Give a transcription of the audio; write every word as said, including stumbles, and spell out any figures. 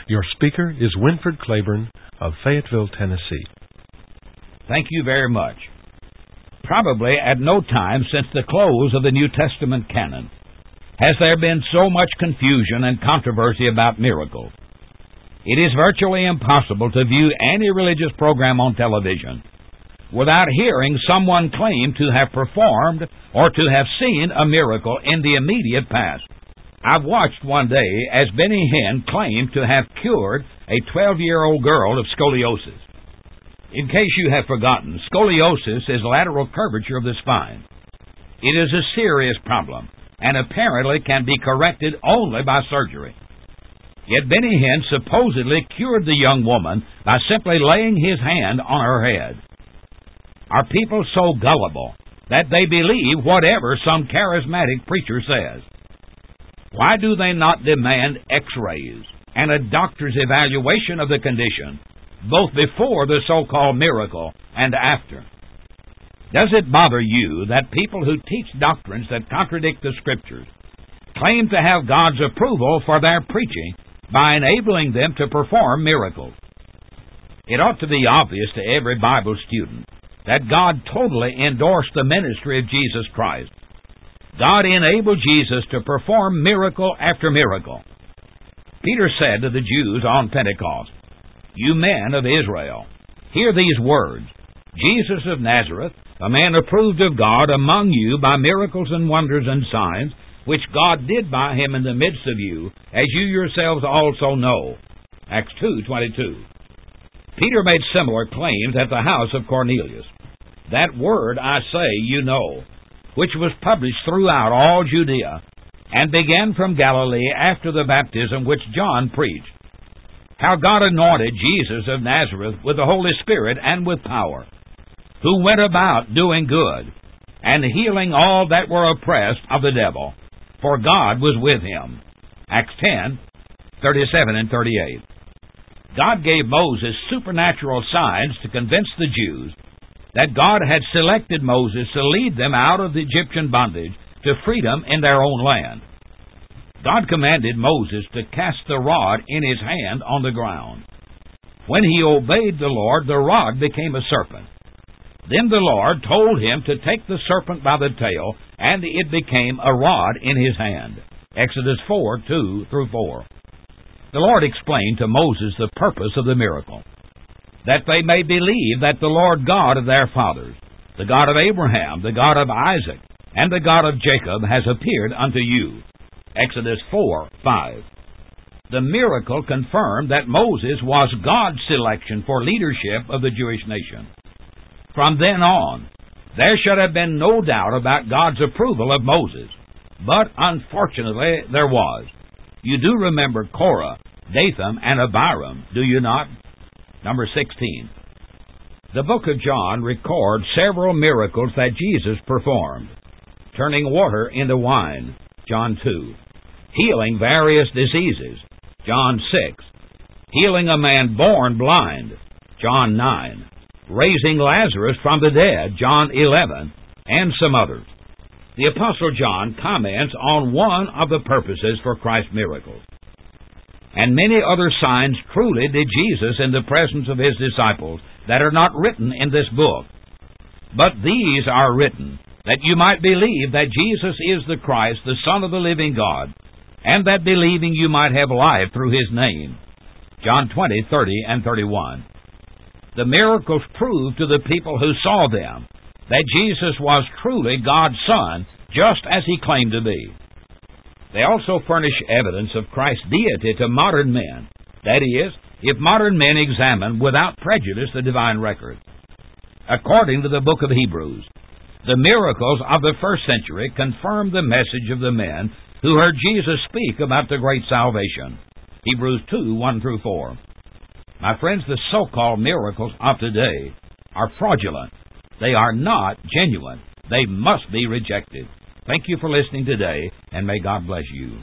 Your speaker is Winford Claiborne of Fayetteville, Tennessee. Thank you very much. Probably at no time since the close of the New Testament canon has there been so much confusion and controversy about miracles. It is virtually impossible to view any religious program on television without hearing someone claim to have performed or to have seen a miracle in the immediate past. I've watched one day as Benny Hinn claimed to have cured a twelve-year-old girl of scoliosis. In case you have forgotten, scoliosis is lateral curvature of the spine. It is a serious problem and apparently can be corrected only by surgery. Yet Benny Hinn supposedly cured the young woman by simply laying his hand on her head. Are people so gullible that they believe whatever some charismatic preacher says? Why do they not demand x-rays and a doctor's evaluation of the condition, both before the so-called miracle and after? Does it bother you that people who teach doctrines that contradict the Scriptures claim to have God's approval for their preaching by enabling them to perform miracles? It ought to be obvious to every Bible student that God totally endorsed the ministry of Jesus Christ. God enabled Jesus to perform miracle after miracle. Peter said to the Jews on Pentecost, "You men of Israel, hear these words. Jesus of Nazareth, a man approved of God among you by miracles and wonders and signs, which God did by him in the midst of you, as you yourselves also know." Acts two twenty-two. Peter made similar claims at the house of Cornelius. That word, I say, you know, which was published throughout all Judea, and began from Galilee after the baptism which John preached, how God anointed Jesus of Nazareth with the Holy Spirit and with power, who went about doing good, and healing all that were oppressed of the devil, for God was with him. Acts ten thirty-seven and thirty-eight. God gave Moses supernatural signs to convince the Jews that God had selected Moses to lead them out of the Egyptian bondage to freedom in their own land. God commanded Moses to cast the rod in his hand on the ground. When he obeyed the Lord, the rod became a serpent. Then the Lord told him to take the serpent by the tail, and it became a rod in his hand. Exodus four two through four. The Lord explained to Moses the purpose of the miracle, that they may believe that the Lord God of their fathers, the God of Abraham, the God of Isaac, and the God of Jacob, has appeared unto you. Exodus four five. The miracle confirmed that Moses was God's selection for leadership of the Jewish nation. From then on, there should have been no doubt about God's approval of Moses, but unfortunately there was. You do remember Korah, Dathan, and Abiram, do you not? Number sixteen. The book of John records several miracles that Jesus performed. Turning water into wine, John two. Healing various diseases, John six. Healing a man born blind, John nine. Raising Lazarus from the dead, John eleven, and some others. The Apostle John comments on one of the purposes for Christ's miracles. And many other signs truly did Jesus in the presence of his disciples that are not written in this book. But these are written, that you might believe that Jesus is the Christ, the Son of the living God, and that believing you might have life through his name. John twenty thirty and thirty-one. The miracles proved to the people who saw them that Jesus was truly God's Son, just as he claimed to be. They also furnish evidence of Christ's deity to modern men. That is, if modern men examine without prejudice the divine record. According to the book of Hebrews, the miracles of the first century confirm the message of the men who heard Jesus speak about the great salvation. Hebrews two one through four. My friends, the so-called miracles of today are fraudulent. They are not genuine. They must be rejected. Thank you for listening today, and may God bless you.